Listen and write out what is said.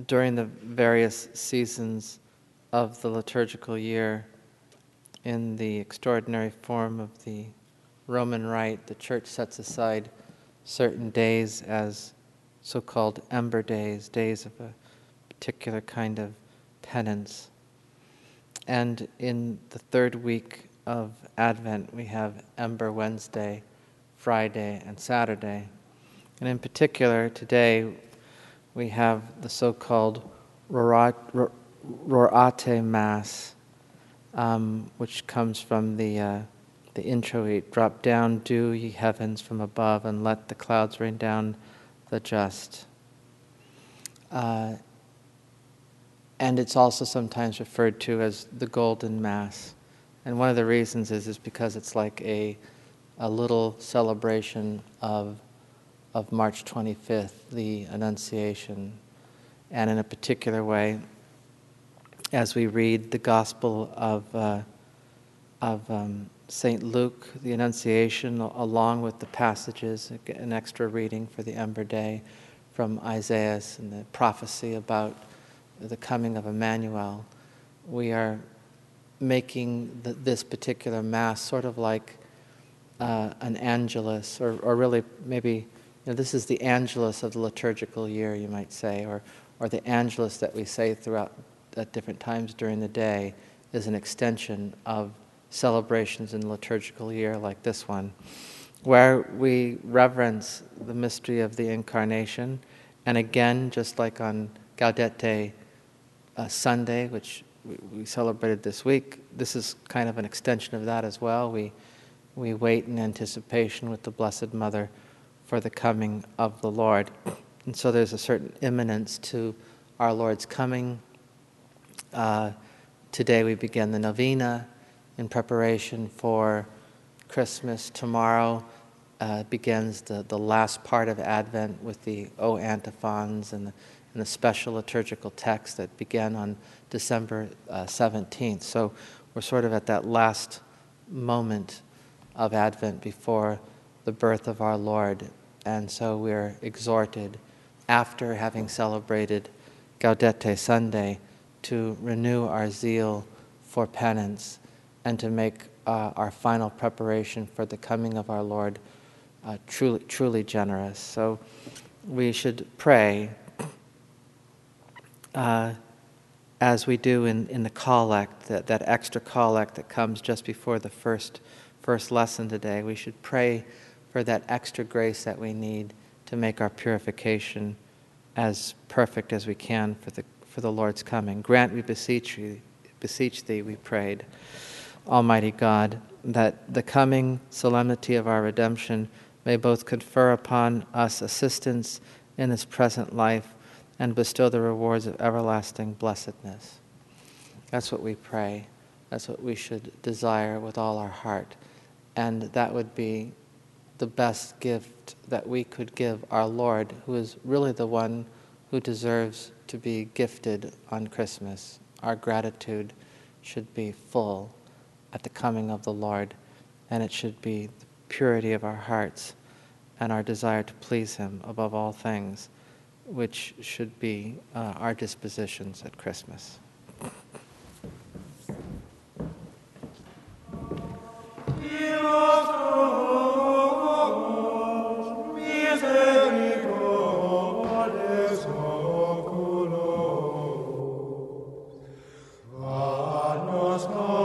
during the various seasons of the liturgical year, in the extraordinary form of the Roman Rite, the Church sets aside certain days as so-called ember days, days of a particular kind of penance. And in the third week of Advent, we have Ember Wednesday, Friday, and Saturday. And in particular, today, we have the so-called Rorate Mass, which comes from the introit, "Drop down, dew, ye heavens, from above, and let the clouds rain down the just." And it's also sometimes referred to as the Golden Mass. And one of the reasons is because it's like a little celebration of March 25th, the Annunciation. And in a particular way, as we read the Gospel of St. Luke, the Annunciation, along with the passages, an extra reading for the Ember Day from Isaiah and the prophecy about the coming of Emmanuel, we are making this particular Mass sort of like an Angelus, or really maybe, this is the Angelus of the liturgical year, you might say, or the Angelus that we say throughout at different times during the day is an extension of celebrations in the liturgical year like this one, where we reverence the mystery of the Incarnation. And again, just like on Gaudete Sunday, which we celebrated this week, this is kind of an extension of that as well. We wait in anticipation with the Blessed Mother for the coming of the Lord. And so there's a certain imminence to our Lord's coming. Today we begin the novena in preparation for Christmas. Tomorrow begins the last part of Advent with the O antiphons and the special liturgical text that began on December 17th. So we're sort of at that last moment of Advent before the birth of our Lord. And so we're exhorted, after having celebrated Gaudete Sunday, to renew our zeal for penance and to make our final preparation for the coming of our Lord truly generous. So we should pray as we do in the collect, that extra collect that comes just before the first lesson today. We should pray for that extra grace that we need to make our purification as perfect as we can for the Lord's coming. Grant, we beseech thee, we prayed, Almighty God, that the coming solemnity of our redemption may both confer upon us assistance in this present life and bestow the rewards of everlasting blessedness. That's what we pray. That's what we should desire with all our heart. And that would be the best gift that we could give our Lord, who is really the one who deserves to be gifted on Christmas. Our gratitude should be full at the coming of the Lord, and it should be the purity of our hearts and our desire to please Him above all things, which should be our dispositions at Christmas. Nos